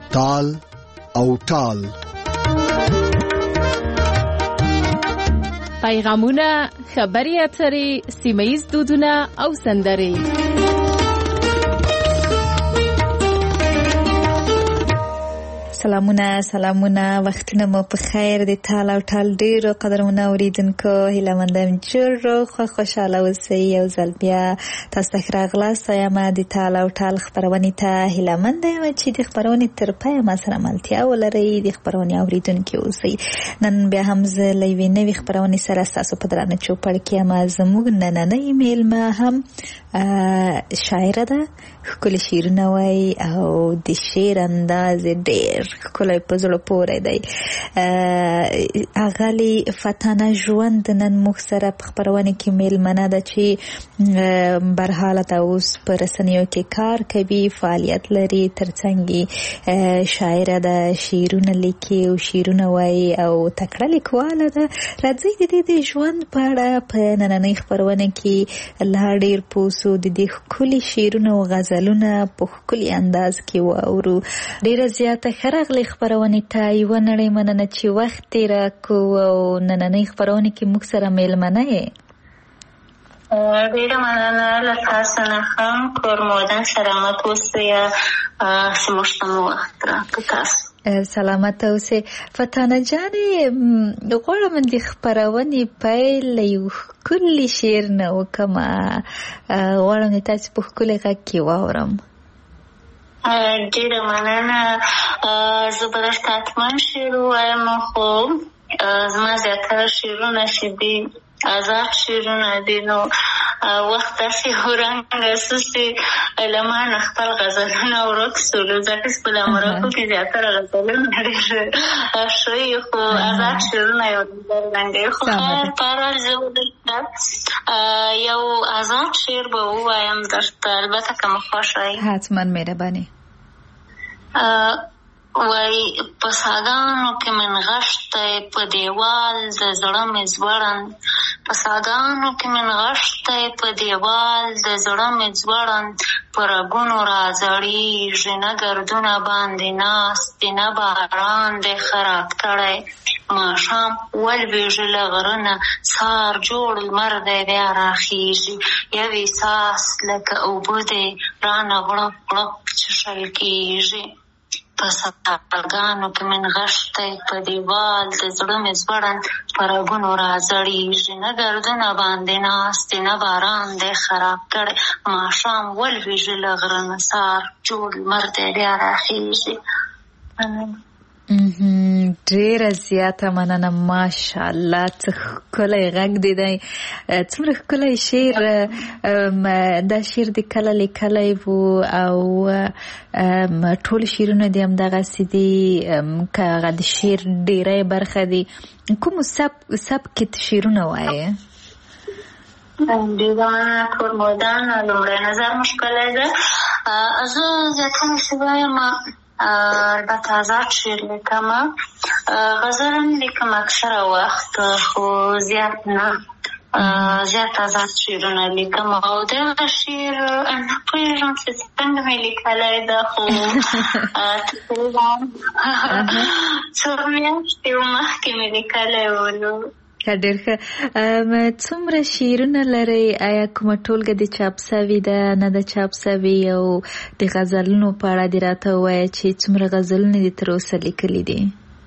تال او ټال. پیغامونه، خبري اترې، سیمه‌ییز دودونه او سندرې. سلامونه وختونه مو په خیر د تال او ټال ډیرو قدرمنو اوریدونکو هیله مندم جوړ خوشاله اوسئ. یو ځل بیا تاسو ته راغلاست یم د تال او ټال خبرونې ته هیله مندم چې د خبرونې تر پایه ما سره ملتیا ولرئ، د خبرونې اوریدونکي اوسئ. نن بیا هم زه له یوې نوې خبرونې سره ستاسو په درانه چوپړ کې یم. زموږ نننۍ میلمه هم شاعره ده، ښکلي شعرونه وایي او د شعر انداز ډېر ښکلی په زړه پورې دی. اغلې فتانه ژوند نن موږ سره په خپرونه کې میلمنه ده چې برحاله ده اوس په رسنیو کې کار کوي، فعالیت لري، ترڅنګ شاعره ده، شعرونه لیکي او شعرونه وایي او تکړه لیکواله ده. راځئ د دې د ژوند په اړه په نننۍ خپرونه کې لا ډېر پوسو، د دې ښکلي شعرونه او غزلونه په ښکلي انداز کې واورو. ډېره زیاته ښه راغلې خپرونې ته، یوه نړۍ مننه چې وخت یې راکړو او نننۍ خپرونې کې موږ سره میلمنه یې. ډېره مننه له تاسو نه هم کور مودن سلامت اوسئ چې موږ ته مو وخت راکړو. تاسو سلامت اوسئ. فتانه جانې غواړم د خپرونې پیل له یو ښکلي شعر نه وکړم. غواړم د تاسو په ښکلي غږ کې واورم. ډېره مننه. زه به درته حتما شعر ووایم، خو زما زیاتره شعرونه چې دي آزاد شعرونه دي، نو وخت داسې ورنګه سوسې له ما نه خپل غزلونه ورک سولو، ځکه چې په امریکا کې زیاتره غزلونه ډېر شوي، خو آزاد شعرونه یو رنګه. خو خیر بهرحال زه یو آزاد شعر به ووایم درته، البته که مو خوښ وي. حتما مهرباني. وای په ساګانو کې من غشتی په دیوال د زړه مې ځوړند، په ساګانو کې من غشتی په دیوال د زړه مې ځوړند، په رګونو راځړېږي نه ګردونه باندې ناست دي، نه باران دی خراب کړی، ماښام ولوېږي له غره نه، سهار جوړ لمر دی بیا راخېږي، یو احساس لکه اوبه دی رانه غړپ غړپ څښل کېږي. په ساګانو کې من غشتی په دیوال د زړه مې ځوړند، په رګونو راځړېږي نه ګردونه باندې ناست دي، نه باران دی خراب کړی، ماښام ولوېږي له غره نه، سهار جوړ لمر دی بیا راخېږي. ډېره زیاته مننه. ماشاءالله څه ښکلی غږ دی دی، څومره ښکلی شعر. دا شعر د کله لیکلی و او ټول شعرونه دې همدغسې دي، که هغه د شعر ډېری برخه دي. کومو سبک شعرونه وایې؟ دیوانه، کور مودن، لومړی نظر مو ښکلی ده. زه زیاتره چې وایم البته آزاد شعر لیکم، غزل هم لیکم اکثره وخت، خو زیات نه، زیات آزاد شعرونه لیکم. او دغه شعر نه پوهېږم چې څنګه مې لیکلی ده، خو تقریبا څو میاشتې مخکې مې لیکلی و. ډېر ښه. څومره شعرونه لرئ؟ آیا کومه ټولګه د چاپ سوي ده، نه ده چاپ سوي؟ او د غزلونو په اړه دې راته ووایه چې څومره غزلونه دې تر اوسه لیکلي دي؟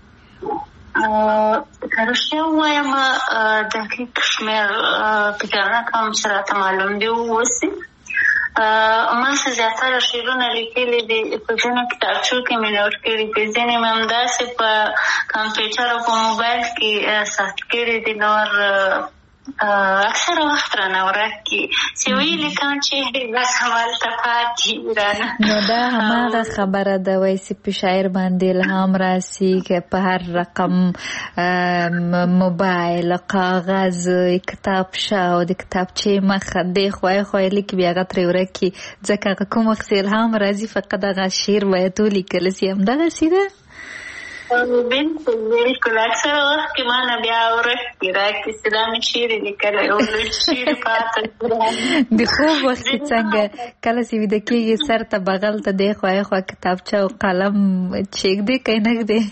که رښتیا ووایم دقیق شمېر فکر نه کوم چې راته معلوم دي واوسي. ما څه زیاتره شعرونه لیکلي دي، په ځینو کتابچو کې مې نوټ کړي دي، ځینې مې همداسې په کمپیوټر او په موبایل کې ثبت کړي دي. نور اکثره وخت رانه ورک کي چې ویې لیکم چې بس همالته پاتې رانه. نو دا هماغه خبره ده، وایي چې په شاعر باندې الهام راسي که په هر رقم موبایل، کاغذ، کتابچه او د کتابچې مخه دی خوای خوای لیکي، بیا هغه ترې ورک کي، ځکه هغه کوم وخت الهام راځي فقط هغه شعر باید ولیکل سي. همدغسې ده. بالکل اکثر وخت کې ما نه بیا ورښتې راکړي چې دا مې چیرې لیکلی او چیرې پاته د خوب وخت کې څنګه کله چې ویده کېږي سر ته بغل ته دی خوا خوا کتابچه او قلم چیږدې که نه ږدې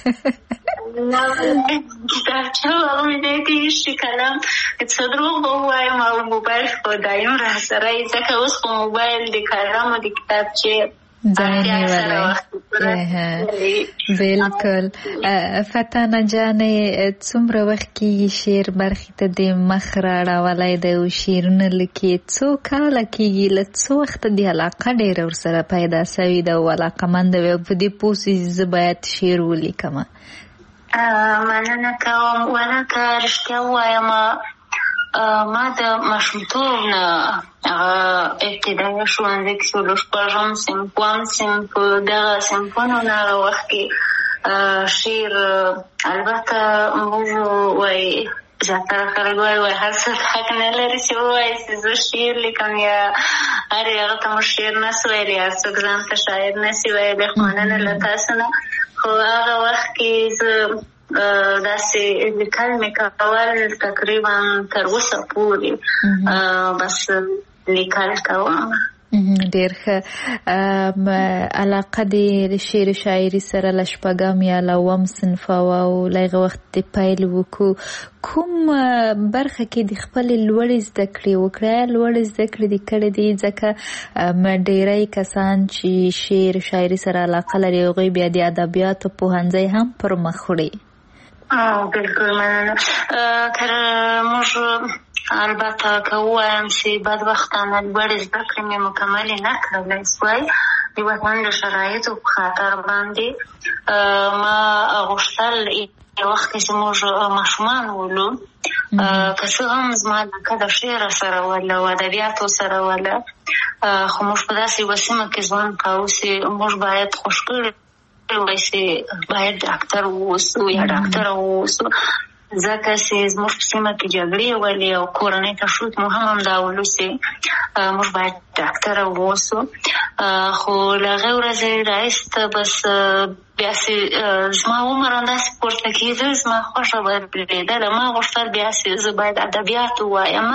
کتابچه ویده کېږي قلم څه دروغ به ووایم او موبایل خو دایم را سره یې ځکه اوس خو موبایل د قلم او د کتابچې ځای نیولی. بالکل. فتانه جانې څومره وخت کېږي شعر برخې ته د مخ راړولی دی او شعرونه لیکي؟ څو کاله کېږي؟ له څو وخته د علاقه ډېره ورسره پیدا شوې ده او علاقمنده وي او په دې پوه شي زه باید شعر ولیکمه؟ مننه کوم. ولکه رښتیا ووایم ما د ماشومتوب نه ابتدایي ښوونځي کې شولو شپږم صنف اووم صنف دغه صنفونو نه هغه وخت کې شعر البته موږ وایي زیاتره خلک وایي هر څه حق نه لري چې ووایي چې زه شعر لیکم یا هر هغه ته مو شعر نه سو ویلی هر څوک ځان ته شاعر نه سي ویلی خو مننه له تاسو نه. خو هغه وخت کې زه داسې لیکل مې کول تقریبا تر اوسه پورې بس لیکل کوم. ډېر ښه. علاقه دې د شعر شاعري سره له شپږم یا له اووم صنفه وه او له هغه وخت دې پیل وکړو. کوم برخه کې د خپلې لوړې زده کړې وکړې؟ لوړې زده کړې دې کړې دي ځکه ډېری کسان چې شعر شاعري سره علاقه لري هغوی بیا د ادبیاتو پوهنځی هم پر مخ وړي. بالکل مننه. تر موږ البته که ووایم چې بدبختانه لوړې زده کړې مې مکملې نه کړلی سوای د وطن د شرایطو په خاطر باندې. ما غوښتل یو وخت کې چې موږ ماشومان ولو که څه هم زما علاقه د شعر سره وله او ادبیاتو سره وله خو موږ په داسې یوه سیمه کې ژوند کوو چې موږ باید خوش کړي وای چې باید ډاکټر واوسو یا ډاکټره واوسو ځکه چې زموږ په سیمه کې جګړې ولې او کورنۍ تشویق مو هم همدا ولو چې موږ باید ډاکټره واوسو. خو له هغې ورځې راایسته بس بیا چې زما عمر همداسې پورته کېده زما خوښه بدلېدله. ما غوښتل بیا چې زه باید ادبیات ووایم.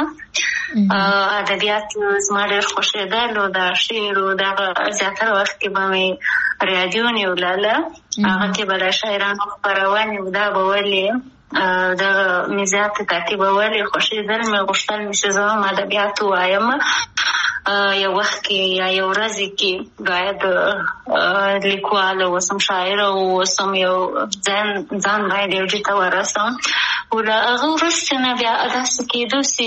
ادبیات زما ډېر خوښېدل او د شعر او دغه زیاتره وخت کې به مې راډیو نیولاله هغه کې به د شاعرانو خپرونې او دا به ولې دغه مې زیات تعقیبولې خوښېدل. مې غوښتل مې چې زه هم ادبیات ووایم. یو وخت کې یا یو ورځې کې باید لیکواله اوسم شاعره واوسم یو ځان باید یو ځای ته ورسم. او له هغه وروسته نه بیا داسې کېدو چې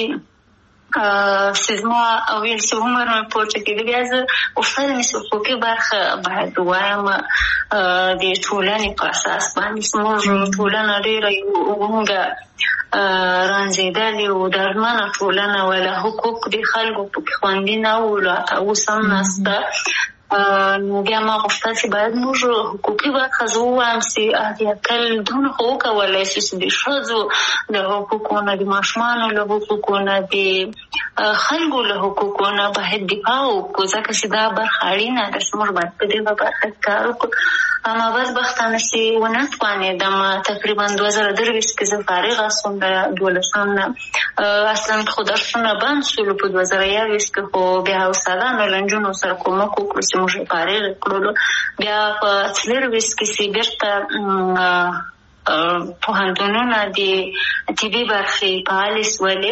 زما او ویل چې عمر مې پورته کېده بیا زه غوښتل مې چې حقوقي برخه باید ووایم د ټولنې په اساس باندې. زموږ ټولنه ډېره ونګه رانځېدلې او درمنه ټولنه وله حقوق د خلکو پکې خوندي نه وو لا اوس هم نسته. نو بیا ما غوښتل چې باید موږ حقوقي برخه زه ووایم چې اتل دونه خو وکولی شو چې د ښځو له حقوقو نه د ماشومانو له حقوقو نه د خلکو له حقوقو نه باید دفاع وکړو ځکه چې دا برخه اړینه ده چې موږ باید په دې برخه کې کار وکړو. اما بدبختانه چې ونه توانېدم تقریبا 2023 کې زه فارغه شوم د 12 نه. اصلا خو درسونه بند شولو په 2021 کې خو بیا استادانو له نجونو سره کومک وکړو چې موږ یې فارغ کړلو. بیا په 24 کې چې بېرته پوهنتونونه د طبي برخې فعالې شولې.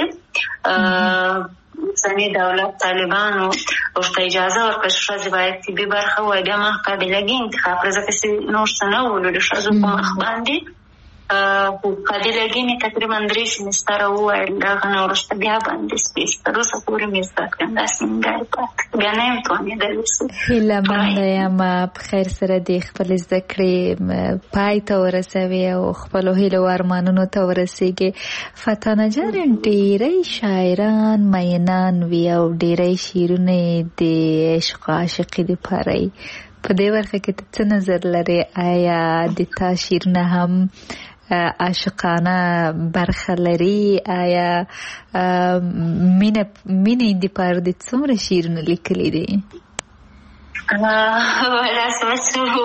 اوسني دولت طالبانو ورته اجازه ورکړه چې ښځې باید طبي برخه ووایي. بیا ما قابلګي انتخاب کړه ځکه چې نور څه نه ولو د ښځو په مخ باندې. قابلګي مې تقریبا 3 سیمستره وویل. دغه نه وروسته بیا باندې سپېڅ تر اوسه پورې مې زده کړم داسې نیمګړې پاتې بیا نه یم توانېدلی. هیله منده یم په خیر سره د خپلې زده کړې پای ته ورسوي او خپلو هیلو او ارمانونو ته ورسېږي. فتانه جان ډېری شاعران مینان وي او ډېری شعرونه د عشق او عاشقي دپاره یي. په دې برخه کې ته څه نظر لرې؟ آیا د تا شعرونه هم عاشقانه برخه لري؟ آیا مینې دپاره د څومره شعرونه لیکلي دي؟ ولا سمسو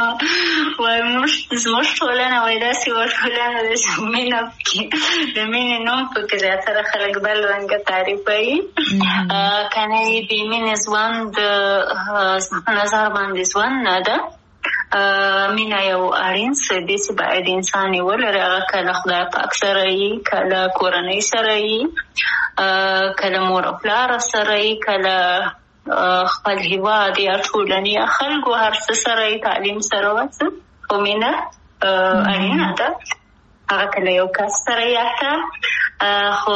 زموږ ټولنه وایي داسې یوه ټولنه ده چې مینه پکې د مینې نوم پکې زیاتره خلک بل رنګه تعریفوي. که نه یې بې مینې ژوند نظر باندې ژوند نه ده. مینه یو اړین څه دی چې باید انسان یې ولري. هغه کله خدای پاک سره یي، کله کورنۍ سره یي، کله مور او پلار سره یي، کله خپل هیواد یا ټولنې یا خلکو هر څه سره یي، تعلیم سره وڅه. خو مینه اړینه ده. هغه کله یو کس سره یي حتی. خو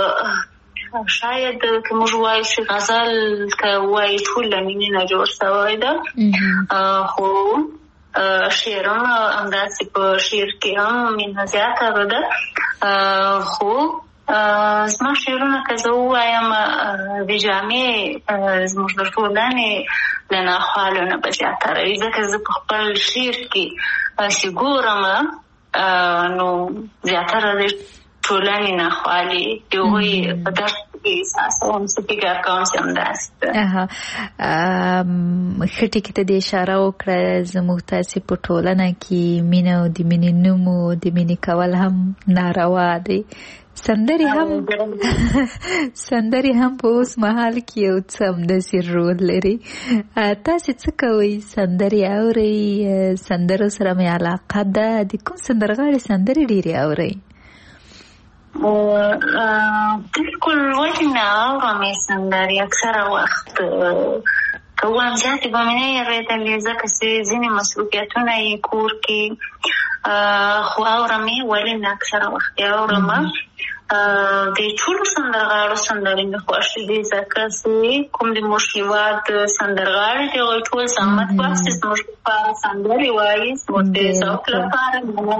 شاید که موږ وایو چې غزل که وایي ټول له مینې نه جوړ شوی ده. خو شعرونه همداسې په شعر کې هم مینه زیاته ده. خو زما شعرونه که زه ووایم د جامع زموږ د ټولنې له ناخوالو نه به زیاتره وي. ځکه زه په خپل شعر کې چې ګورم نو زیاتره د ټولنې ناخوالې د هغوی په درد کې احساسوم چې فکر کوم چې همداسې ده. ښه ټکي ته دې اشاره وکړه. زموږ تاسې په ټولنه کې مینه او د مینې نوم او د مینې کول هم ناروا دی. سندرې هم په اوس مهال کې یو څه همداسې رول لري. تاسې څه کوئ؟ سندرې اورئ؟ سندرو سره مې علاقه ده. د کوم سندرغاړي سندرې ډېرې اورئ؟ بالکل ولې نه اورم یې سندرې. اکثره وخت که ووایم زیاتې به مې نه اورېدلې ځکه چې ځینې مصروفیتونه یې کور کې. خو اورم یې، ولې نه اکثره وخت یې اورم. د ټولو سندرغاړو سندرې مې خوښې دي ځکه چې کوم د موږ هېواد سندرغاړي دي هغوی ټول زحمت باسي زموږ لپاره سندرې وایي، زموږ د ذوق لپاره.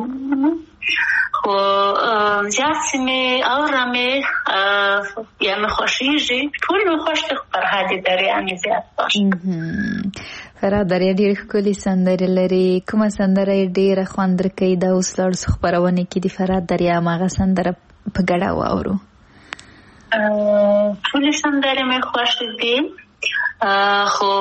خو زیات چې مې اورم یا مې خوښېږي، ټول مې خوښ دي، خو فرهاد دریا مې زیات خوښ. فرهاد دریا ډېرې ښکلې سندرې لري. کومه سندره یې ډېره خوند درکوي؟ دا اوس لاړو خپرونې کې د فرهاد دریا هماغه سندره په ګډه واورو. ټولې سندرې مې خوښې دي، خو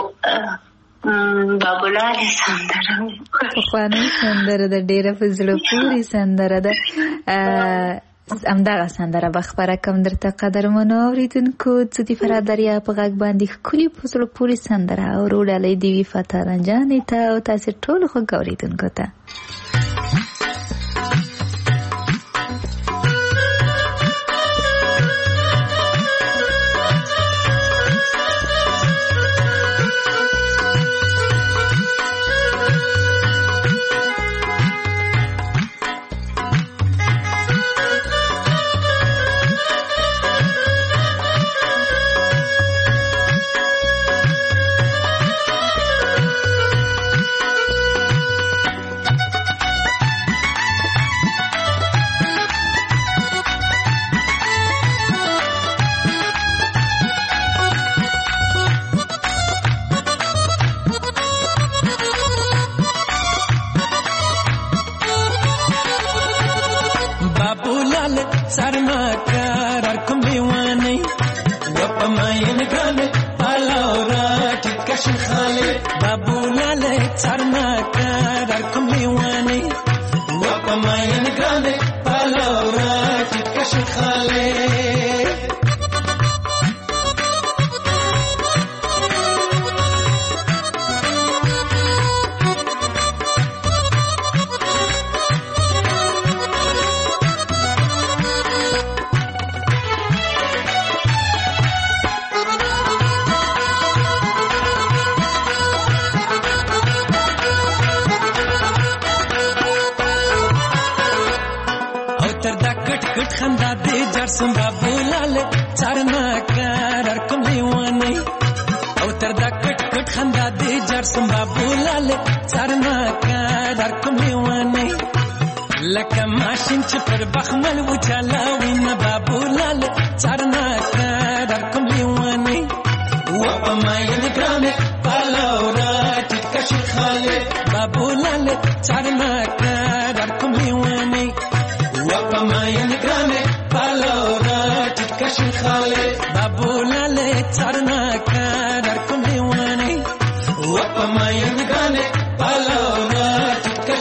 بابولالې سندره پخوانۍ سندره ده، ډېره په زړه پورې سندره ده. همدغه سندره به خپره کړم درته قدرمنو اورېدونکو. زه د فرهاد دریا په غږ باندې ښکلې په زړه پورې سندره اورو. ډالۍ دې وي فتح رنجانې ته او تاسې ټولو خوږ اورېدونکو ته.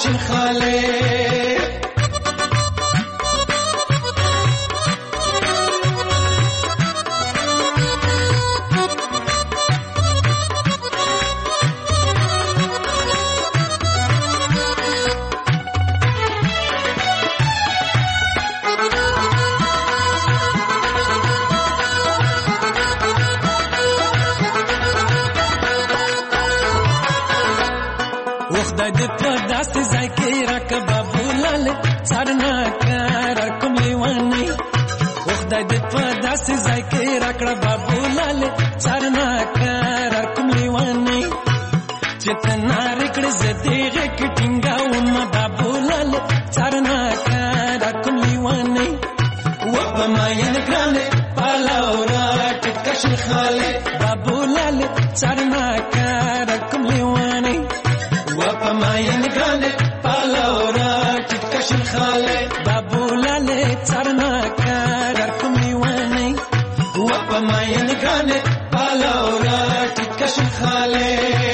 کشن خاله خدای دې په داسې ځای کې راکړه بابولاله څارنه کار کوم لیوانې خدای دې په داسې ځای کې راکړه بابولاله څارنه کار کوم لیوانې چې ته نارې کړې زه دې غېږ کې ټینګاوم بابولاله څارنه کار کوم لیوانې وپه ماین ګرانې پالاورا ټیټ کشن خاله بابولاله څارنه کار کوم لیوانې وپا ماین گرانه پالاورا ټیټ کشن خاله بابولاله څارنه کار کوم لیوانې وپا ماین گرانه پالاورا ټیټ کشن خاله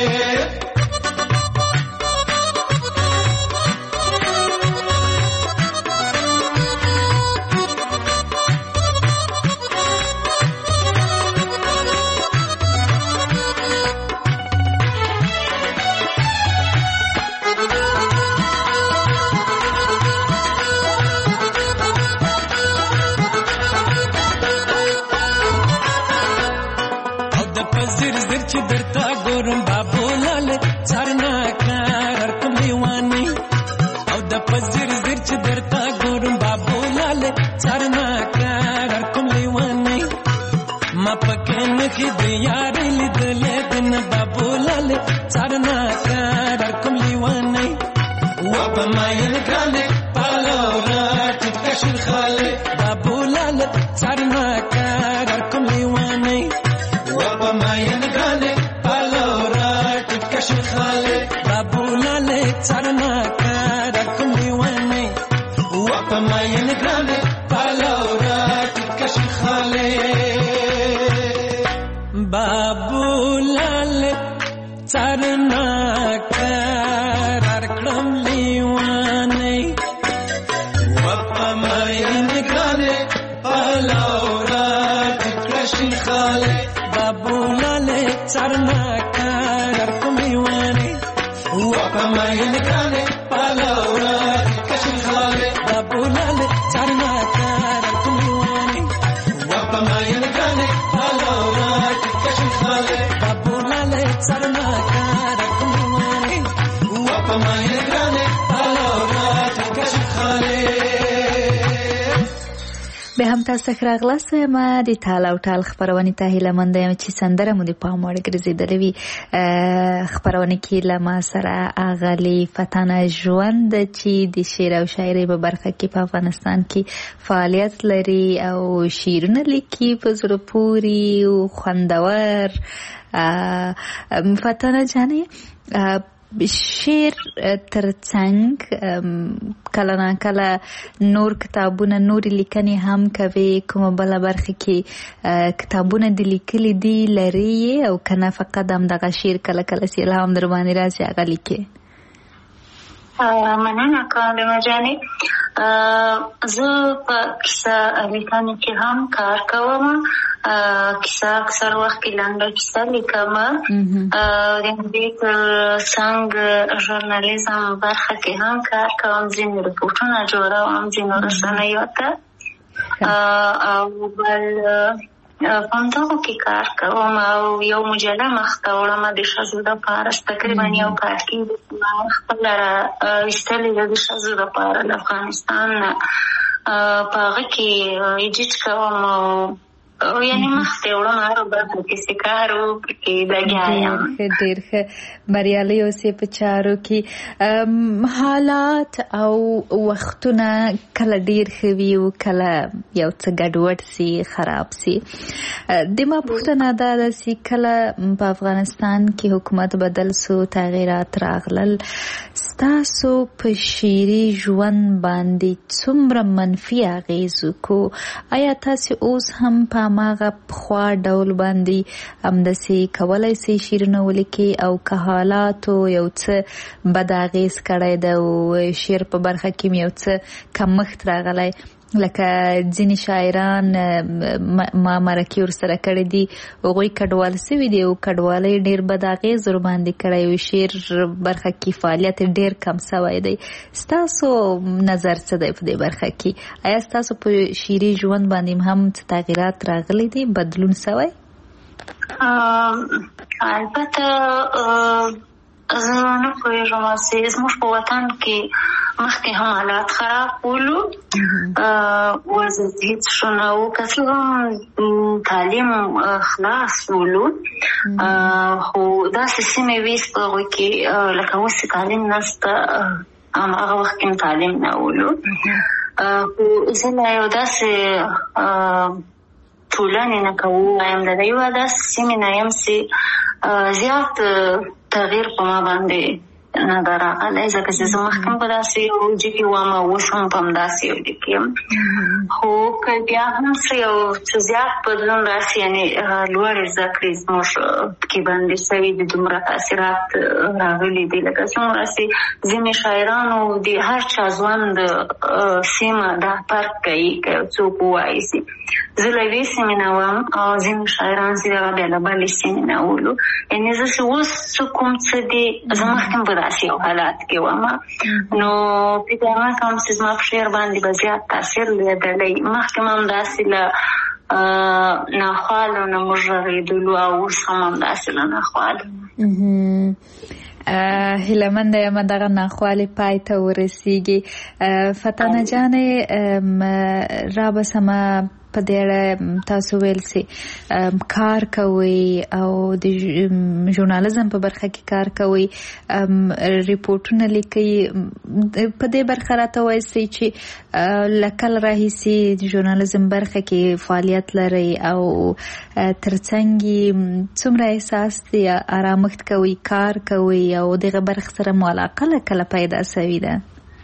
چې درتا ګورم بابولاله څارنه کار کوم لیوانې او د پزیر زیر چې درتا ګورم بابولاله څارنه کار کوم لیوانې ما پکې نخې د یارې لیدلې دن بابولاله څارنه کار کوم لیوانې وپه ماین ګرانې پالاورا ټیټ کشن خاله بابولاله څارنه کار کوم لیوانې وپا ماین گرانه پالاورا ټیټ کشن خاله بابولاله څارنه کار کوم لیوانې وپا ماین گرانه پالاورا ټیټ کشن خاله بابولاله څارنه کار کوم لیوانې وپا ماین گرانه پالاورا ټیټ کشن خاله بابولاله څارنه کار کوم لیوانې وپا ماین گرانه پالاورا ټیټ کشن خاله بابولاله څارنه کار کوم لیوانې وپا ماین گرانه پالاورا ټیټ کشن خاله بابولاله څارنه کار کوم لیوانې وپا ماین گرانه پالاورا ټیټ کشن خاله به هم تاسو ښه راغلاست ما د ټال او ټال خبرونه ته هیله مند یم چې سندره مو د پام وړ ګرځیدلې وي خبرونه کې لما سره اغلی فتانه ژوند چې د شعر او شاعري په برخه کې په افغانستان کې فعالیت لري او شعرونه لیکي په زړه پورې او خوندور فتانه جانې شعر ترڅنګ کله نه کله نور کتابونه نور لیکنې هم کوي کومه بل برخه کې کتابونه د لیکلي دي لري او کنه فقط هم دغه شعر کله کله چې الهام در باندې راځي هغه لیکي مننه کوم جانې زه په کیسه لیکنه کې هم کار کوم کیسه اکثر وخت کې لنډه کیسه لیکم د دې څنګه ژورنالیزم برخه کې هم کار کوم ځینې رپورټونه جوړوم ځینې رسنیو ته او بل پانتاغو کې کار کوم او یو مجله مخته وړم د ښځو دپاره تقریبا یو کال کې خپله ایستلې ده د ښځو دپاره د افغانستان په هغه کې ایډیټ کوم او یعنی مخته وړم هر برخه کې کار وکړي لګیا یم ډېر ښه بریالي اوسې په چارو کې حالات او وختونه کله ډېر ښه وي او کله یو څه ګډوډ سي خراب سي د ما پوښتنه دا ده چې کله په افغانستان کې حکومت بدل سو تغیرات راغلل ستاسو په شعري ژوند باندې څومره منفي اغېز وکړو آیا تاسو اوس هم په هماغه پخوا ډول باندې همداسې کولی سي شعرونه ولیکي او که حالاتو یو څه بد اغېز کړی ده او شعر په برخه کې یو څه کمښت راغلی لکه ځینې شاعران ما مرکې ورسره کړي دي هغوی کډوال سوي دي او کډوالۍ ډېر بد اغېز ورباندې کړی او شعر برخه کې فعالیت ډېر کم سوی دی. ستاسو نظر څه دی په دې برخه کې؟ آیا ستاسو په شعري ژوند باندې هم څه تغیرات راغلی دي، بدلون سوی؟ البته زه نه پوهېږم چې زموږ په وطن کې مخکې هم حالات خراب ولو، وضعیت هېڅ ښه نه و، که څه هم تعلیم خلاص ولو، خو داسې سیمې وې چې په هغوی کې لکه اوس چې تعلیم نشته، هماغه وخت کې هم تعلیم نه ولو. خو زه لا یو داسې ټولنې نه که ووایم د یوه داسې سیمې نه یم چې زیات تغییر په ما باندې نه ده راغلی، ځکه چې زه مخکې په داسې یو وجه کې وم او اوس هم په همداسې یو وجه کې یم. خو که بیا هم څه یو څه زیات بدلون راشي، یعنې لوړې زده کړې زموږ پکې باندې شوي دي، دومره تاثیرات راغلي دي لکه څومره چې ځینې شاعرانو د هر چا ژوند سیمه دا فرق کوي که یو څوک ووایي چې زه له یوې سیمې نه وم او ځینې شاعران چې هغه بیا له بلې سیمې نه ولو. یعنې زه چې اوس څه کوم څه دي، زه مخکې په داسې یو حالات کې وم، نو فکر نه کوم چې زما په شعر باندې به زیات تاثیر لیدلی. مخکې هم همداسې له ناخوالو نه موږ غږېدلو او اوس هم همداسې له ناخوالو. هیلهمنده یم دغه ناخوالې پای ته ورسیږي. فتانه جانې رابسمه په دې اړه تاسو ویل چې کار کوئ او د ژورنالیزم په برخه کې کار کوئ، ریپورټونه لیکئ. په دې برخه راته وایئ چې له کله راهیسې د ژورنالیزم برخه کې فعالیت لرئ او ترڅنګ یې څومره احساس دی ارامښت کوئ، کار کوئ او دغه برخه سره مو علاقه له کله پیدا سوې ده؟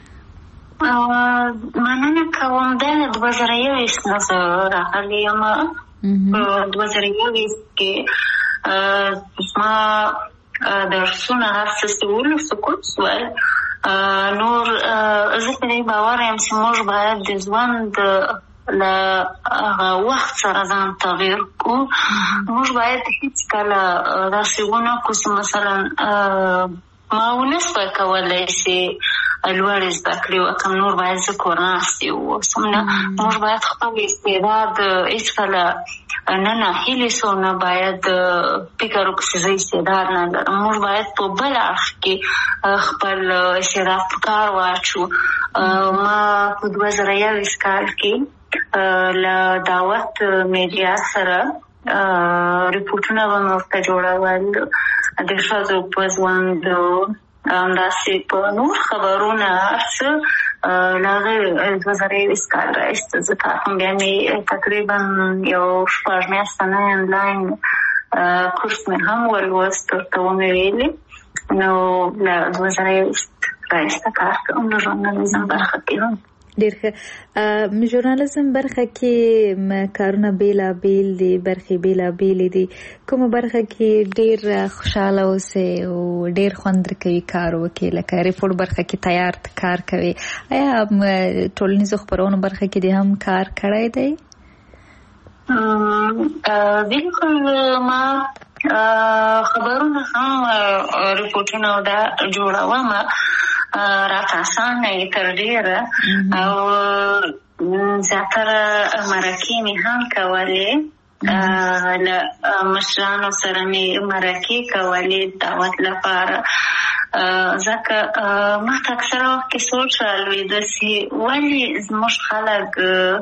مننه کوم. دا له 2021 نه زه راغلی یم. په 2021 کې زما درسونه هر څه چې سقوط شول. نور زه په دې باور یم چې موږ باید د ژوند له هغه وخت سره ځان تغییر کړو. موږ باید هېڅکله داسې ونه کړو چې مثلا ما ونه شوای کولی چې لوړې زده کړې وکړم، نور باید زه کور ناستې واوسم. نه، موږ باید خپل استعداد هېڅکله نه ناهیلې سو، نه باید فکر وکړو چې زه استعداد نه لرم. موږ باید په بل اړخ کې خپل استعداد په کار واچو. ما په 2021 کال کې له دعوت میډیا سره ریپورټونه به مې ورته جوړول د ښځو په ژوند، همداسې په نور خبرونه هر څه له هغې 2021 کال راهیسې زه کار کوم. بیا مې تقریبا یو 6 میاشته نه انلاین کورس مې هم ولوست، ورته ومې ویلې. نو له 2021 راهیسې کار کوم د ژورنالیزم برخه کې هم. ډېر ښه. ژورنالیزم برخه کې کارونه بېلابېل دي، برخې بېلابېلې دي. کومه برخه کې ډېر خوشحاله اوسئ او ډېر خوند درکوي کار وکړئ؟ لکه ریپورټ برخه کې تیار کار کوي، آیا ټولنیزو خپرونو برخه کې دې هم کار کړی دی؟ بالکل. ما خبرونه هم ریپورټونه او دا جوړوم، راته اسانه یې تر ډېره، او زیاتره مرکې مې هم کولې، له مشرانو سره مې مرکې کولې دعوت لپاره. ځکه ما ته اکثره وخت کې سوچ رالوېده چې ولې زموږ خلک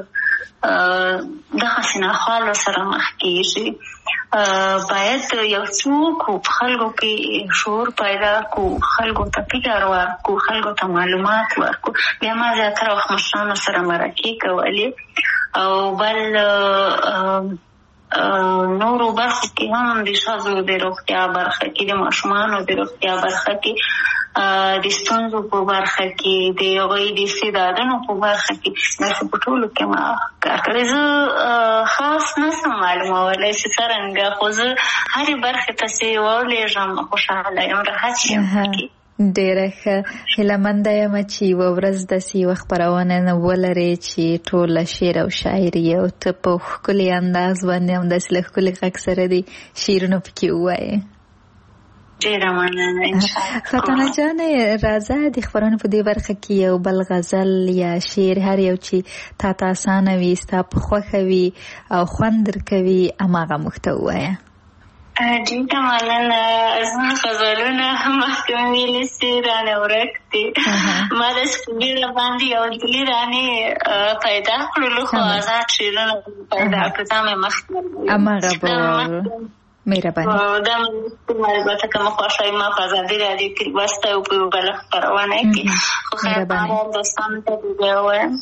دغسې ناخوالو سره مخ کېږي. باید یو څوک په خلکو کې شعور پیدا کړو، خلکو ته فکر ورکړو، خلکو ته معلومات ورکړو. بیا ما زیاتره وخت مشرانو سره مرکې کولې، او بل نورو برخو کې هم د ښځو د روغتیا برخه کې، د ماشومانو د روغتیا برخه کې د ستونزو په برخه کې د هغوی د استعدادونو په برخه کې داسې په ټولو کې ما کار کړی. زه خاص نشم معلومولی چې څرنګه، خو زه هرې برخې ته چې ورلېږم خوشحاله یم، راحت یم. ډېره ښه. هیلهمنده یم چې یوه ورځ داسې یوه خپرونه ولرې چې ټوله شعر او شاعري او ته په ښکلي انداز باندې همداسې له ښکلي غږ سره دې شعرونه پکې ووایې. ډېره مننه. انشاءالله. فاطمه جانې راځه د خپرونې په دې برخه کې یو بل غزل یا شعر هر یو چې تا ته اسانه وي، ستا په خوښه وي او خوند درکوي، هماغه موږ ته ووایه. ډېره مننه. زما غزلونه مخکې مې ویلي چې رانه ورک دي. ما داسې په بیړه باندې یو درې رانې پیدا کړلو، خو آزاد شعرونه پیدا کړو. دا مې مخکې هماغه به مهرباني. دا البته که مې خوښوي ما په ازادي راډیو کې لوستی او په یوه بله خپرونه کې، خو خیر هغه دوستانو ته دې بیا ووایم.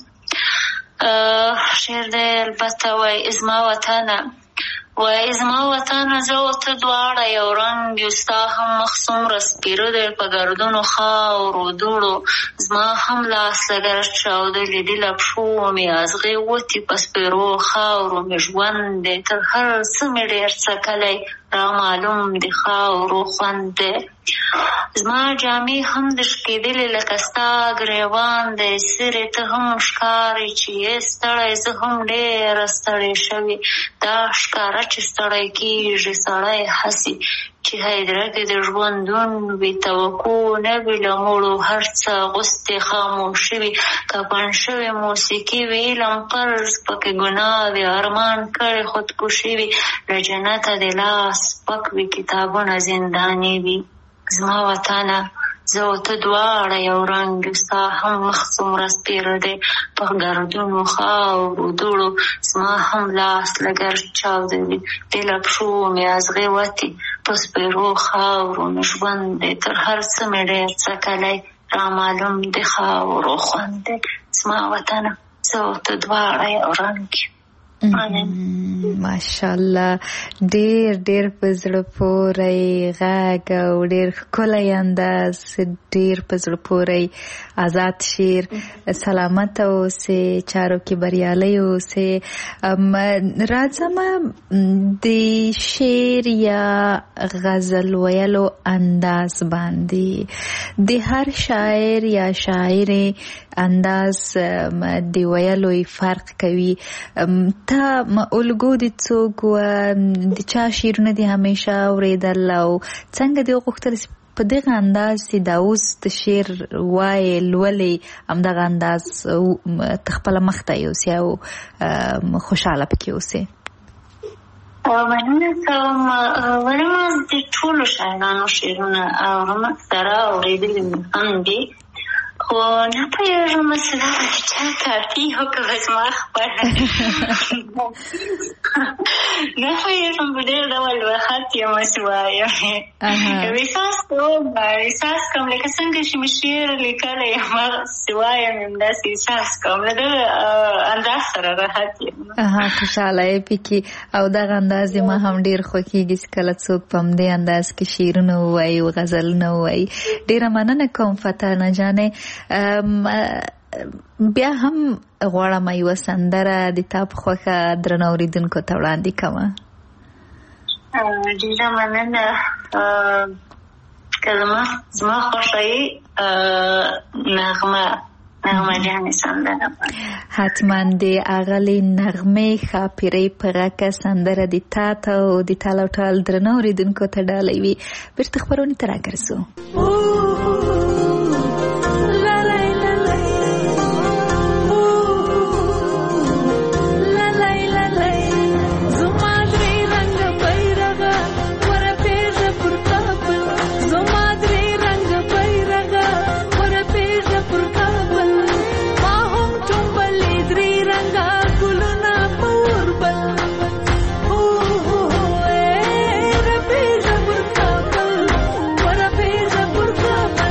شعر دی البته وایي زما وطنه، وای زما وطنه زه او ته دواړه یو رنګ یو، ستا هم مخ څومره سپېره دی په ګردونو خاورو دوړو، زما هم لاس لږ چاودلي دي له پښو مې ازغې وتې په سپېرو خاورو مې ژوند دی، تر هر څه مې ډېر څکلی را معلوم د خاورو خوند دی. زما جامې هم د شکېدلې لکه ستا ګریوان دی، سرې ته هم ښکارې چې یې ستړی، زه هم ډېره ستړې شوې. دا ښکاره چې ستړی کېږي سړی هسې چې هیدره کې د ژوندون وي، توقع نه وي له مړو هر څه غوستې خاموشي وي، کفن شوې موسیقي وي، علم فرض پکې ګناه وي، ارمان کړې خودکشي وي، له جنته د لاس پک وي، کتابونه زنداني وي. زما وطنه زه او ته دواړه یو رنګ یو، ستا هم مخ څومره سپېره دی په ګردونو خاورو دوړو، زما هم لاس لږ چاودلي دي له پښو مې ازغې وتې په سپېرو خاورو مې ژوند دی، تر هر څه مې ډېر څکلی را معلوم د خاورو خوند دی. زما وطنه زه او ته دواړه یو رنګ یو. ماشاءالله، ډېر ډېر په زړه پورې غږ او ډېر ښکلی انداز، ډېر په زړه پورې آزاد شعر. سلامت اوسې، چارو کې بریالی اوسې. راځم د شعر یا غزل ویلو انداز باندې د هر شاعر یا شاعر انداز د ویلو فرق کوي. تا الګو د څوک و د چا شعرونه دي همیشه اورېدل او څنګه دې وغوښتل په دغه انداز چې دا اوس د شعر وایې لولې همدغه انداز ته خپله مخته یوسې او خوشحاله پکې اوسې؟ مننه کوم. ولې ما د ټولو شاعرانو شعرونه اورم، اکثره اورېدلي مې هم دي، خو نه پوهېږم چې دا به چا کافي و که به زما خپله نه پوهېږم په ډېر ډول وخت یم چې وایم. احساس کوم لکه څنګه چې مې شعر لیکلی یم هغسې وایم، همداسې احساس کوم، له دغه انداز سره راحت یم. خوشحاله یې پکې او دغه انداز دې ما هم ډېر خوښېږي چې کله څوک په همدې انداز کې شعرونه ووایي او غزلونه ووایي. ډېره مننه کوم فاطمه جانې. بیا هم غواړم یوه سندره د تا په خوښه درنو اورېدونکو ته وړاندې کومه. ډېره مننه. که زما خوښوي نغمه جانې سندره حتما د اغلې نغمې ښاپیرۍ په غږ سندره د تا ته او د ټال او ټال درنو اورېدونکو ته ډالۍ وي. بېرته خپرونې ته راګرځو. What a piece of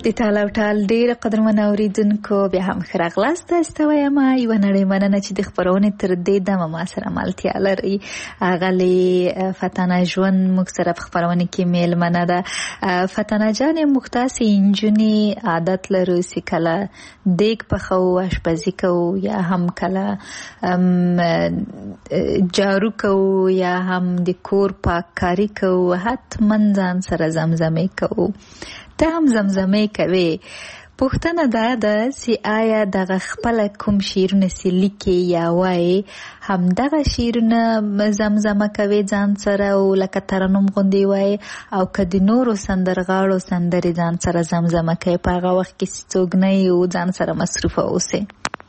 د ټال او ټال ډیر قدرمن اوریدونکو بیا هم ښه راغلاست. ستوایم یوه نړۍ مننه چې د خپرونې تر دې دمه ما سره ملتیا لري. غلې فتانه ژوند موږ سره په خپرونې کې میلمنه ده. فتانه جانې موږ تاسې نجونې عادت لرو چې کله دیګ پخوو اشپزي کوو یا هم کله جارو کوو یا هم د کور پاککاري کوو حتما ځان سره زمزمې کوو. ته هم زمزمې کوي. پوښتنه دا ده چې آیا دغه خپل کوم شعرونه چې لیکي یا وایي همدغه شعرونه زمزمه کوي ځان سره او لکه ترنم غوندې وایي او که د نورو سندرغاړو سندرې ځان سره زمزمه کوي په هغه وخت کې چې څوک نه یې او ځان سره مصروفه اوسئ؟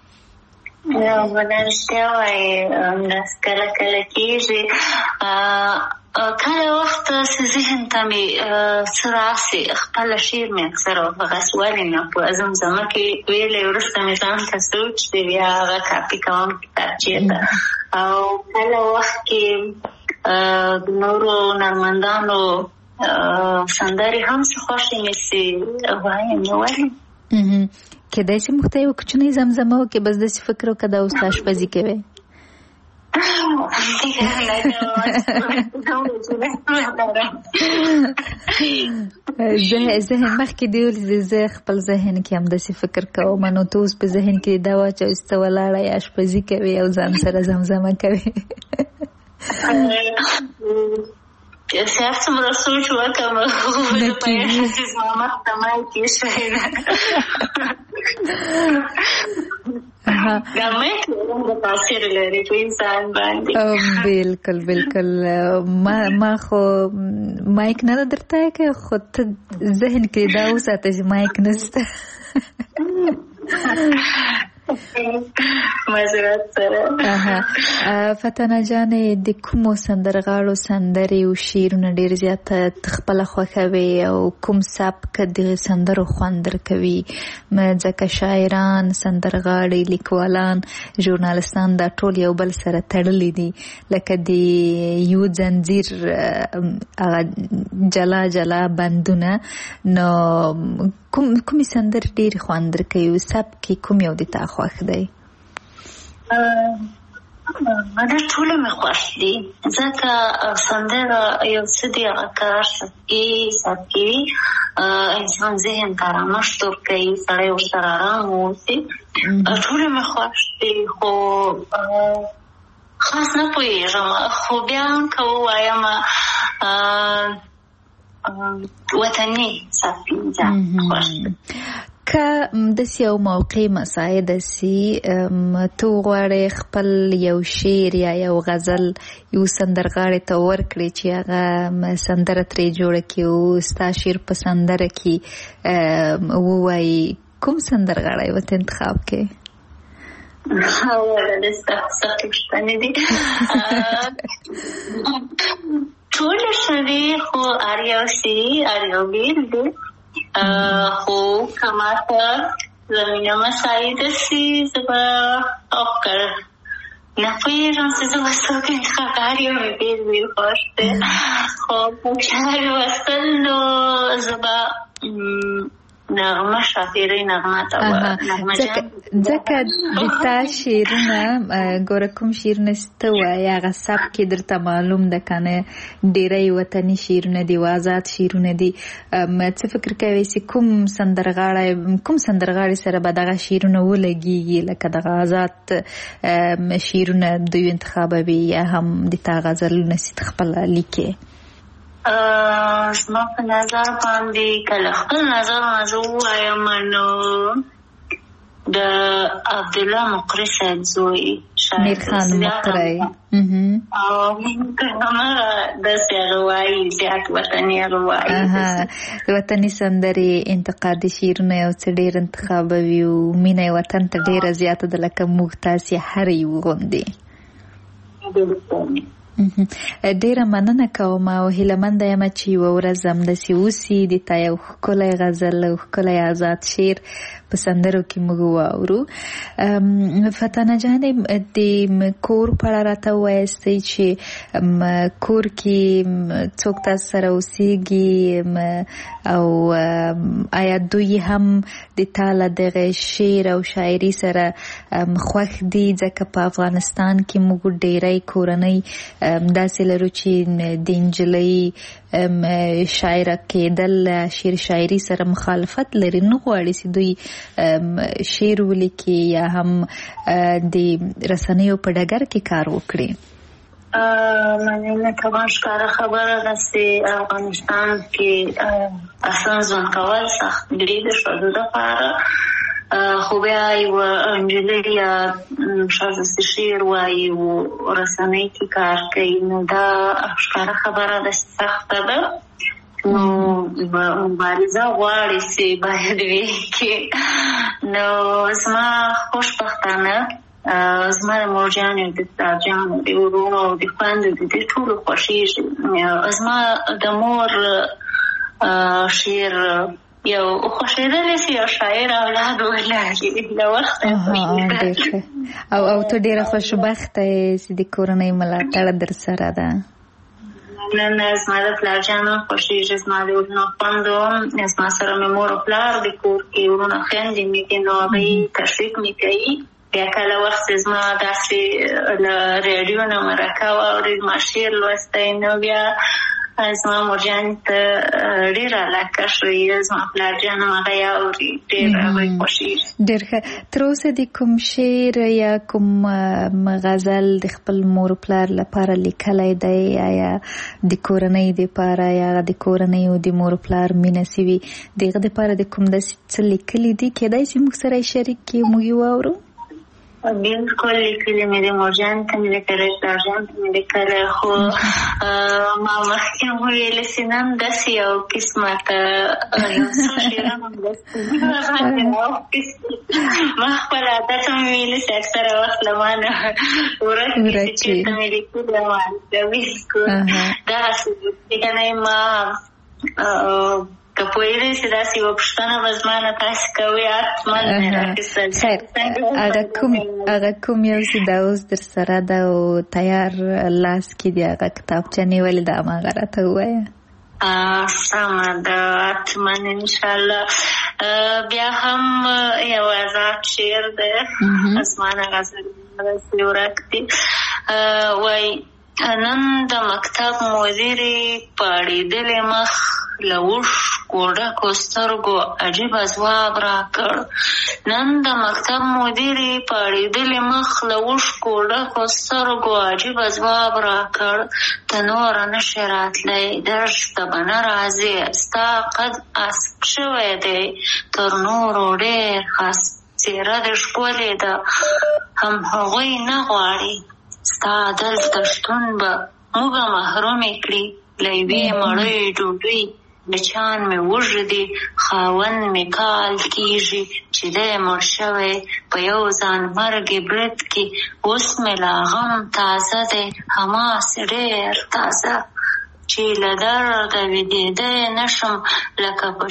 رښتیا وایي همداسې کله کله کېږي. کله وخت چې ذهن ته مې څه راسي خپله شعر مې اکثره هغسې ولې نه په زمزمه کې ویلی وروسته مې ځان ته سوچ دی بیا هغه کاپي کوم کتابچې ته او کله وخت کې د نورو هنرمندانو سندرې هم څه خوښې مې چې وایم نو ولې کېدای شي موږ ته یوه کوچنۍ زمزمه وکړې بس داسې فکر وکړه دا اوس اشپزي کوې. ذهن مخکې دی ولې زه خپل ذهن کې هم داسې فکر کوم نو ته اوس په ذهن کې دا واچوې چې ته ولاړه یې اشپزي کوې او ځان سره زمزمه کوې. هر څومره سوچ وکړم زما ته مای کې شوی ده دا مای کې تاثیر لري په انسان باندې. بالکل بالکل. ما خو مایک نه درته که خو ته ذهن کې دا وساته چې مایک نشته. معذرت سره. فتانه جانې د کومو سندرغاړو سندرې او شعرونه ډېر زیاته خپله خوښوي او کوم سبک د سندرو خوند درکوي؟ ځکه شاعران، سندرغاړي، لیکوالان، ژورنالستان دا ټول یو بل سره تړلي دي لکه د یو زنځیر جلا جلا بندونه. نو کومې سندرې ډېرې خوند درکوي او سبک کوم یو د تا خوښ دی؟ دا ټوله مې خوښ دي ځکه سندره یو څه دی هغه کار سبکي وي انسان ذهن ته رامشت ورکوي سړی ورسره ارام واوسي. ټوله مې خوښ دي خو خاص نه پوهېږم خو بیا هم که ووایم وطني سبکي خوښ دی. که داسې یو موقع مساعده سي ته وغواړې خپل یو شعر یا یو غزل یو سندرغاړي ته ورکړې چې هغه سندره ترې جوړه کړي او ستا شعر په سندره کې ووایي کوم سندرغاړی ورته انتخاب کړې؟ سختې پوښتنې دي. ټوله ښه دي خو هر یو بېل دی خو که ماته زمینه مساعده سي زه به افکر نه پوهېږم چې زه به څوک انتخاب کړم. هر یو مې بېل خوښ دی خو په کار لوستل نو زه به نغمه شاپیرۍ نغمه ته ځکه د تا شعرونه ګوره کوم شعرونه چې ته وایې هغه سبک کې درته معلوم ده که نه ډېری وطني شعرونه دي او آزاد شعرونه دي. څه فکر کوې چې کوم سندرغاړي سره به دغه شعرونه ولګېږي لکه دغه آزاد شعرونه دوی انتخابوي یا هم د تا غزلونه چې ته خپله لیکې؟ زما په نظر باندې کله خپل نظر زه ووایم نو د عبدالله مقری صاحب زوی میرخان مقری او داسې هغه وایي زیات وطني هغه وایي د وطني سندرې انتقادي شعرونه یو څه ډېر انتخابوي او مینه یې وطن ته ډېره زیاته ده لکه موږ تاسې هر یو غوندې. ډیره مننه کوم او هیلهمنده یم چې یوه ورځ همداسې وسي د تا یو ښکلی غزل او ښکلی آزاد شعر په سندرو کې موږ واورو. فتانه جانې د کور په اړه راته ووایاستئ چې کور کې څوک تاسو سره اوسېږي او آیا دوی هم د تاله دغه شعر او شاعري سره خوښ دي؟ ځکه په افغانستان کې موږ ډېری کورنۍ داسې لرو چې د نجلۍ شاعره کېدل شعر شاعري سره مخالفت لري، نه غواړي چې دوی شعر ولیکي یا هم د رسنیو په ډګر کې کار وکړي. مننه کوم. ښکاره خبره ده چې افغانستان کې اصلا ژوند کول سخت دي د ښځو لپاره، خو بیا یوه نجلۍ یا ښځه چې شعر وایي او رسنۍ کې کار کوي، نو دا ښکاره خبره ده چې سخته ده. نو مبارزه غواړي چې باید وي کې. نو زما خوشبختانه زما د مورجانو د پلارجانو د ورونو او د خویندو د دې ټولو خوښېږي. زما د مور شعر یو خوښېدلی چې یو شاعر اولاد ولري له وخته. او ته ډېره خوشبخته یې چې د کورنۍ ملاتړ در سره ده. نه، زما د پلارجانو خوښېږي، زما د ورونو خویندو، زما سره مې مور او پلار د کور کې ورونه خویندې مې دي، نو هغوی تشویق مې کوي. بیا کله وخت زما داسې له ریډیو نه مرکه واوري زما شعر لوستی، نو بیا زما مورجانې ته ډېره علاقه ښیي، زما پلارجان هم هغه یې اوري، ډېر هغوی خوښېږي. ډېر ښه. تر اوسه د کوم شعر یا کوم غزل د خپل مور پلار لپاره لیکلی دی؟ آیا د کورنۍ دپاره یا د کورنۍ او د مور پلار مینه سوي د هغه دپاره د کوم داسې څه لیکلي دي؟ کیدای شي موږ سره یې شریک کړي، موږ یې واورو. بالکل لیکلي مې د مورجان ته مې لیکلی، پلارجان ته مې لیکلی، خو ما مخکې وویلې چې نن داسې یو قسمت یو څه شعران هم داسې ما خپل عادت هم ویلې چې اکثره وخت له ما نه ورک وي چې چېرته مې لیکلي ما ویسکو دغسې لیکنی ما که پوهېدی چې داسې یوه پوښتنه به زما نه تاسې کوئ حتما مې راخیستل. خیر، هغه کوم یو چې دا اوس در سره ده او تیار لاس کې دی هغه کتابچه نیولې ده هماغه راته ووایه. سمه ده، حتما انشاءالله. بیا هم یو آزاد شعر دی، اسمانه غزل داسې ورک دی، وایي نن د مکتب مدیرې پاړېدلې مخ له اوښکو ډکو سترګو عجیبه ځواب راکړ. نن د مکتب مدیرې پاړېدلې مخ له اوښکو ډکو سترګو عجیبه ځواب راکړ. ته نوره نشې راتلی، درس ته به نه راځې، ستا قد اسب شوی دی تر نورو ډېر ښه، څېره دې ښکلې ده هم هغوی نه غواړي، ستا دلته شتون به موږه محرومې کړي له یوې مړۍ ډوډۍ. بچیان مې وږدي، خاوند مې کال کېږي چې دی مړ شوی په یو ځان مرګې برید کې. اوس مې لا غم تازه دی، هماسې ډېر تازه، چې له درده ویدېدی نشم لکه په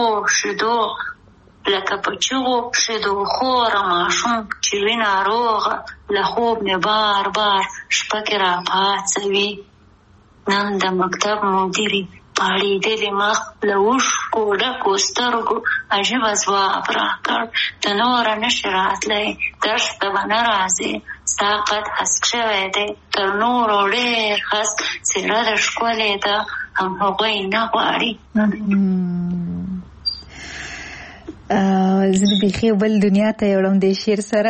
چغو شیدو خوره ماشوم چې وي ناروغه، له خوب مې بار بار شپه کې راپاڅوي. نن د مکتب مدیرې پاړېدلې مخ له اوښکو ډکو سترګو عجیبه ځواب راکړ. ته نوره نشې راتلی، درس ته به نه راځې، ستا قد هسک شوی دی تر نورو ډېر ښه، څېره دې ښکلې ده هم هغوی نه غواړي. زه بیخي بل دنیا ته یوړم د شعر سره.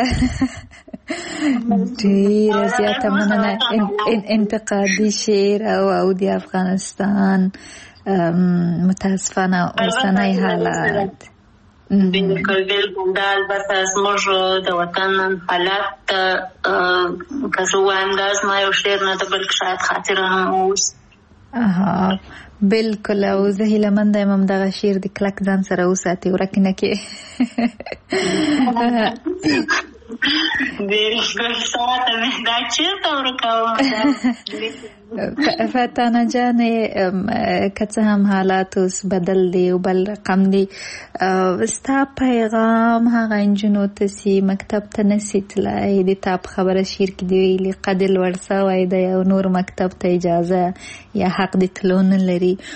ډېره زیاته مننه. انتقادي شعر او د افغانستان متاسفانه اوسنی حالات. بالکل دا البته زموږ د وطن حالات ته که زه ووایم دا زما یو شعر نه ده بلکې شاید خاطره هم اوس. بالکل، او زه هیلهمنده یم همدغه شعر د کلک ځان سره وساتې، ورک نه کړې. بالکل ساته مې دا چېرته ورکوم. فتانه جانې که څه هم حالات اوس بدل دی او بل رقم دی، ستا پیغام هغه نجونو ته چې مکتب ته نسي تللی، د تا په خبره شعر کې دی ویلي قد لوړ سوی دی او نور مکتب ته اجازه یا حق د تلو نه لري،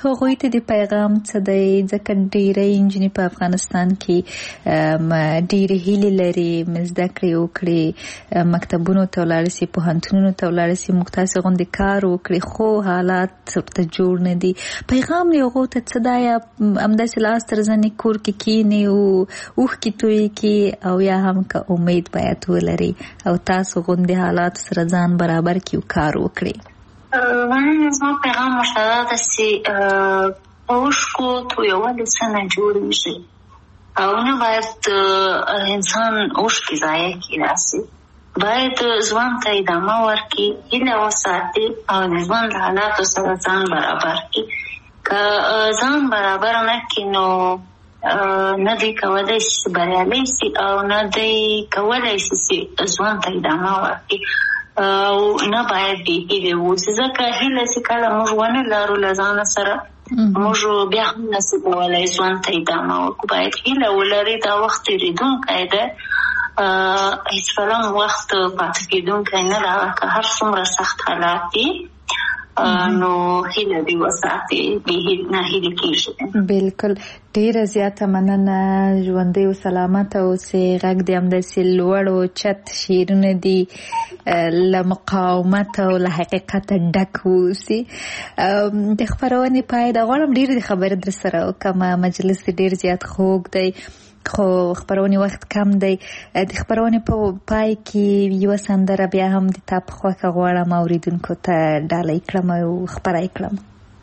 هغوی ته د پیغام څه دی؟ ځکه ډېری نجونې په افغانستان کې ډېرې هیلې لري، زده کړې وکړي، مکتبونو ته ولاړ شي، پوهنتونونو ته ولاړ شي، موږ تاسې غوندې کار وکړي، خو حالات ورته جوړ نه دي. پیغام یې هغو ته څه دی؟ همداسې لاس تر زنې کور کې کښېني او اوښکې تویې کړي، او یا هم که امید باید ولري او تاسو غوندې حالاتو سره ځان برابر کړي او کار وکړي؟ زما پیغام ورته دا ده چې په اوښکو تویولو څه نه جوړېږي او نه باید انسان اوښکې ضایع کړي. داسې باید ژوند ته ادامه ورکړي، هیله وساتي او د ژوند له حالاتو سره ځان برابر کړي. که ځان برابر نه کړي نو نه دی کولی شي بریالی شي او نه دی کولی شي چې ژوند ته ادامه ورکړي او نه باید بې هیلې واوسي. ځکه هیله چې کله موږ ونه لرو له ځانه سره موږ بیا هم نشو کولی ژوند ته ادامه ورکړو. باید هیله ولري، دا وخت تېرېدونکی دی، هېڅکله وخت پاتې کېدونکی نه ده. که هر څومره سخت حالات دي نو هیله دې وساتي، نه هیلې کېږي. بالکل، ډېره زیاته مننه. ژوندی او سلامته اوسئ. غږ دې همداسې لوړ او چت شعرونه دي له مقاومت او له حقیقته ډک واوسي. د خپرونې پای ته غواړم ډېرې خبرې در سره وکړم. مجلس ډېر زیات خوږ دی خو خپرونې وخت کم دی. د خپرونې په پای کې یوه سندره بیا هم د تا په خوښه غواړم اورېدونکو ته ډالۍ کړم او خپره یې کړم.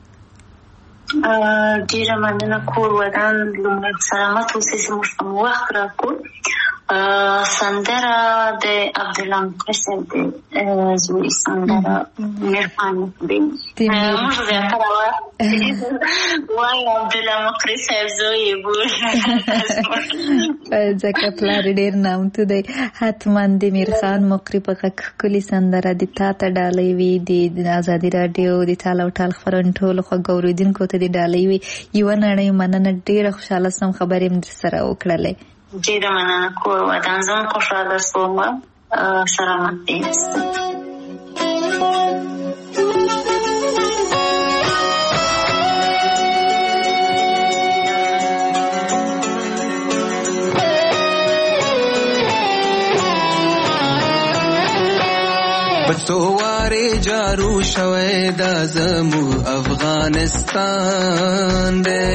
ډېره مننه. کور ودان لومړی سلامت اوسئ چې موږ ته وخت راکړو. سندره د عبدالله مقری صاحب د زوی سندره میرخان مقری. موږ زیاتره وایو عبدالله مقری صاحب زوی یې بولو ځکه پلار ډېر نامتو دی. حتما د میرخان مقری په غږ ښکلې سندره د تا ته ډالۍ وي. د ازادي راډیو د ټال او ټال خپرونې ټولو خوږ اورېدونکو ته د ډالۍ وي. یوه نړۍ مننه. ډېره خوشحاله شوم خبرې مې درسره وکړلې. ډېره مننه. کور ودان. زه هم خوشحاله شوم. سلامت دې یاست. بڅوارې جارو شوی دا زمو افغانستان دی،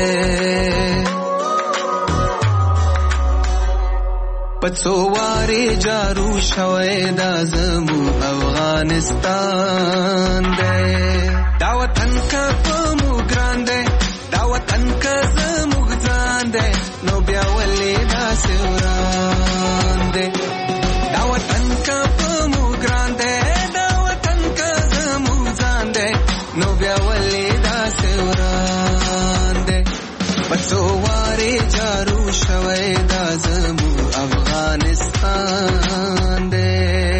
پڅوارې جارو شوی دا زمو افغانستان دی. دا وطن که په موږ ګران دی، دا وطن که زموږ ځان دی، نو بیا ولې داسې وران دی. دا وطن که په موږ ګران دی، دا وطن که زموږ ځان دی، نو بیا ولې داسې وران دی. پڅوارې جارو شوی دا زمو افغانستان دی.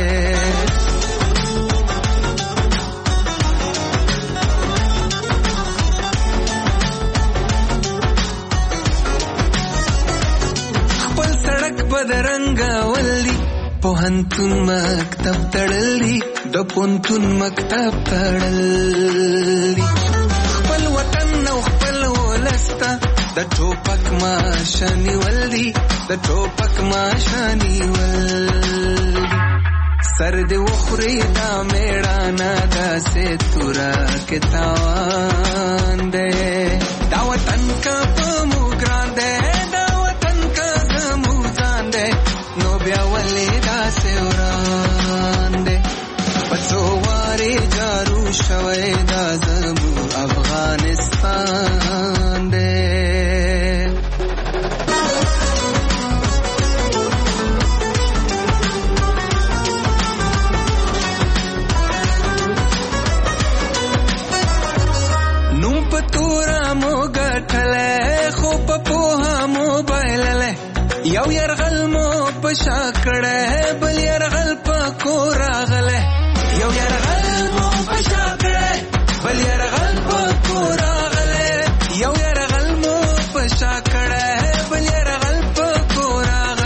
خپل سړک بدرنګ ولي، پوهنتون مکتب تړلی، د پوهنتون مکتب تړلی. خپل وطن او خپل ولسته د ټوپک ماشانی ولدي، د ټوپک ماشانی ولدي. سر دې وخوري دا میړانه داسې تورا کې تاوان دی. دا وطن که په موږ ګران دی، دا وطن که زموږ ځان دی، نو بیا ولې داسې وران دی. پڅوارې جارو شوی دا زموږ افغانستان دی. یو يرغل مو پشا کړه، بل يرغل پکو راغله. یو يرغل مو پشا کړه، بل يرغل پکو راغله. یو يرغل مو پشا کړه، بل يرغل پکو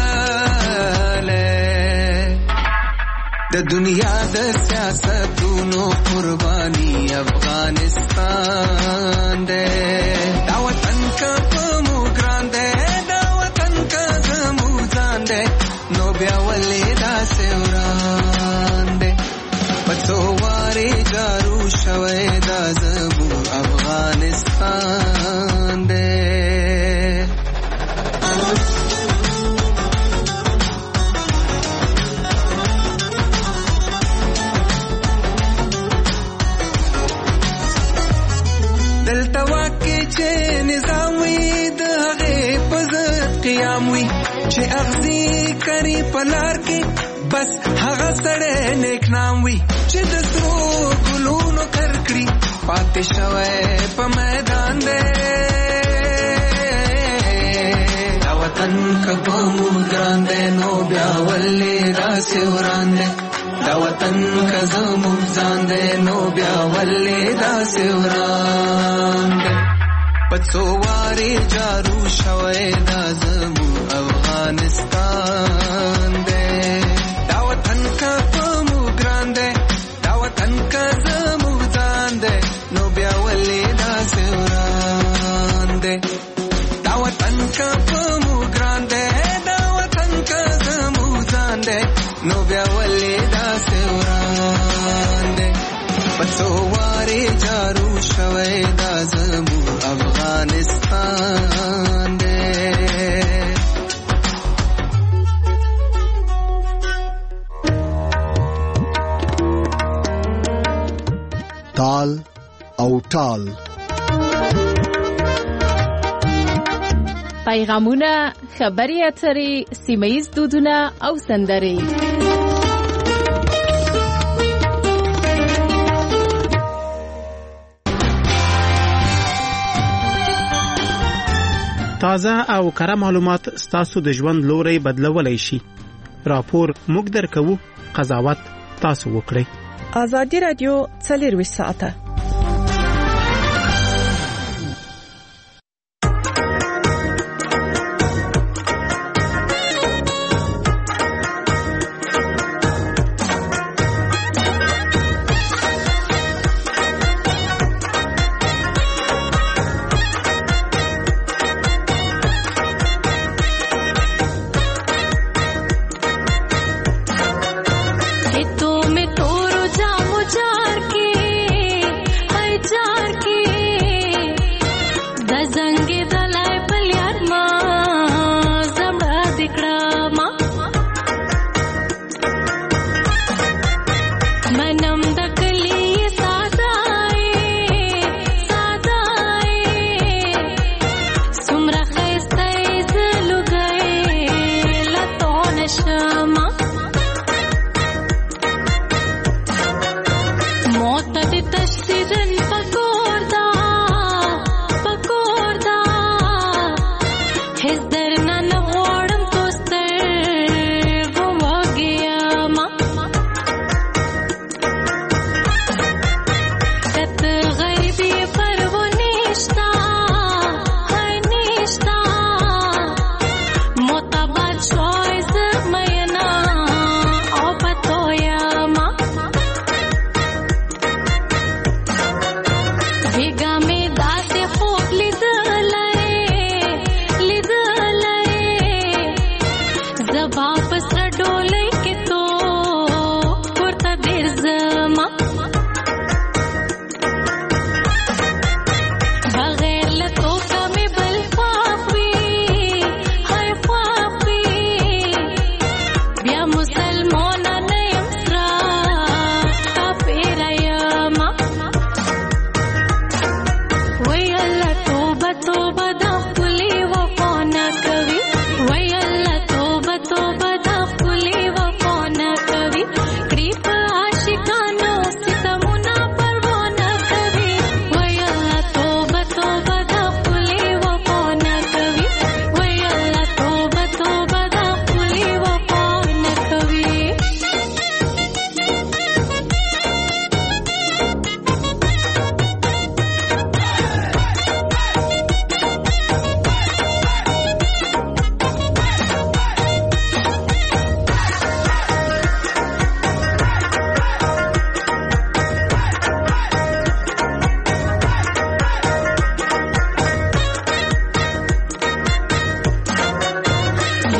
راغله. د دنیا د سیاستونو زړونو قرباني افغانستان دې دا وطن کا مو ګران دې دا وطن کا زمو ځان دې نو بیا ولې دا سوران دې پڅو واره جارو شوي دا زمو افغانستان دې چې اغزي کری پلار کې بس هغه سړی نیک نام وي چې د سرو ګلونو کرکړي پاتې شوی په میدان دی دا وطن کبه مو ګران دی نو بیا ولې داسې وران دی دا وطن که زموږ ځان دی نو بیا ولې داسې وران دی پڅو واره جارو شوی دا زموږ افغانستان دے دا وطن کا مو ګران دے دا وطن کا زمو ځان دے نو بیا ولې دا سوران دے دا وطن کا مو ګران دے دا وطن کا زمو ځان دے نو بیا ولې دا سوران دے پڅو واره جارو شوی دا زمو افغانستان دے تال او ټال پیغامونه، خبري اترې، سیمه‌ییز دودونه او سندرې. تازه او کره معلومات ستاسو د ژوند لوري بدلولای شي. راپور موږ درکوو، قضاوت تاسو وکړئ. آزادی رادیو 24 ساعته. तो मैं तोरो जामो जार के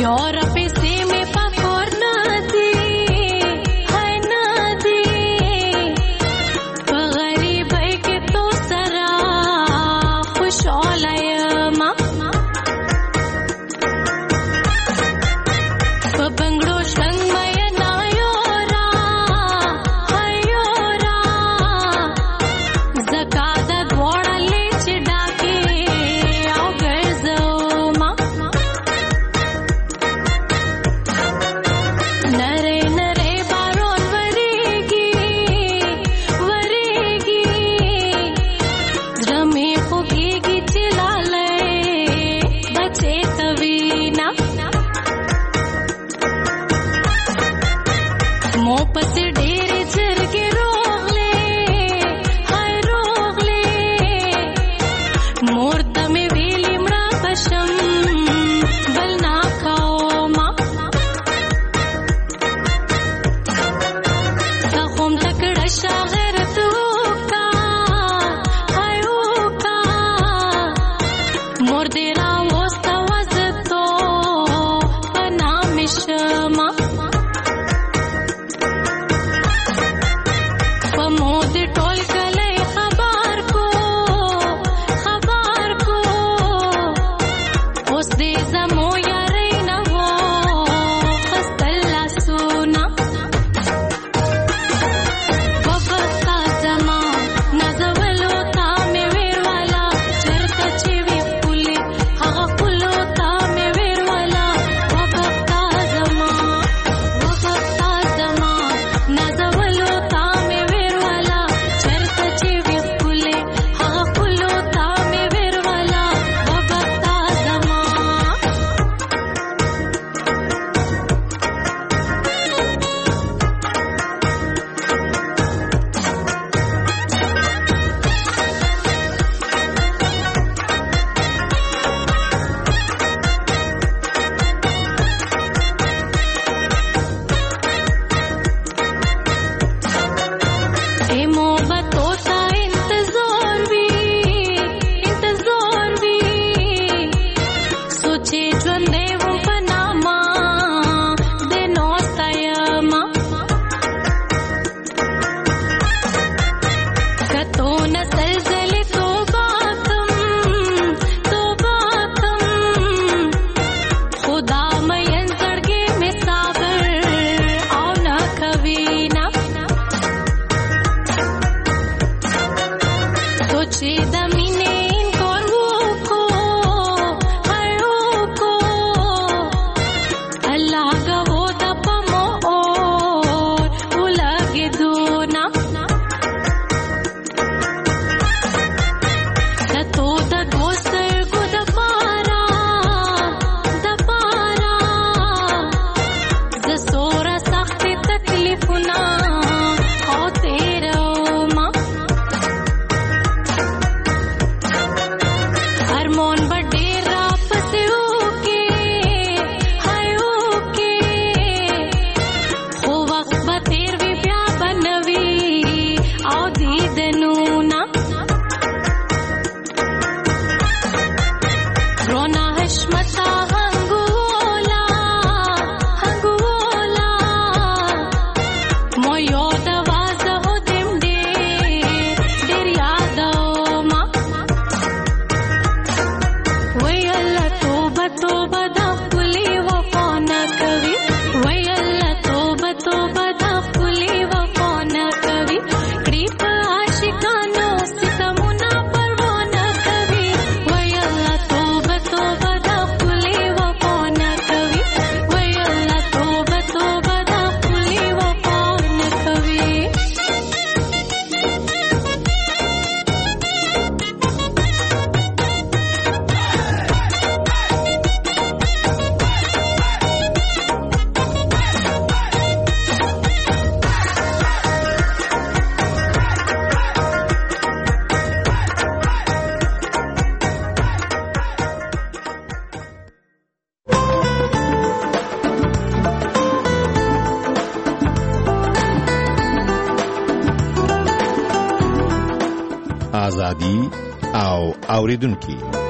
ازادي او اوریدونکو